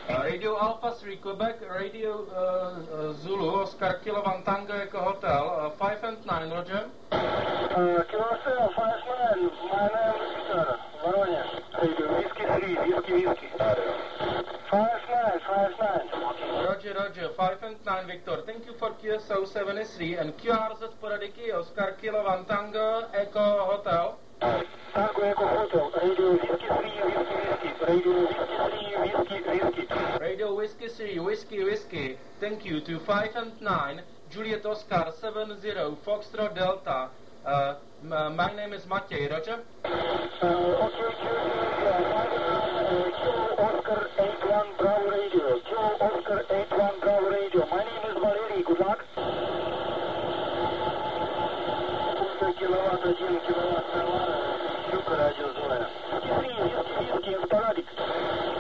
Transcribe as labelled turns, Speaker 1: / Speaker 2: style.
Speaker 1: Radio Alpha 3 Quebec, Radio Zulu, Oscar Kilo Van Tango Echo Hotel, 5 and 9, Roger.
Speaker 2: Kilo 7, 5 9, my name is Victor, Voronezh. Radio Whiskey 3, Whiskey. 5 9.
Speaker 1: Roger, 5 and 9, Victor. Thank you for QSO 73 and QRZ Sporadiky, Oscar Kilo Van Tango Echo Hotel.
Speaker 2: Tango Echo Hotel, Radio Whiskey 3, Whiskey. Radio Whiskey 3, Whiskey.
Speaker 1: Radio Whiskey 3, Whiskey. Thank you to 5 and 9, Juliet Oscar 70, Foxtrot Delta. My name is Matěj, Roger.
Speaker 2: Okay, Oscar 81 Bravo Radio. Kilo Oscar 81 Bravo Radio. My name is Valery. Good luck. Киловатт, 1 киловатт, Щука, радио Зоя. Whiskey 3, Whiskey, Спорадик.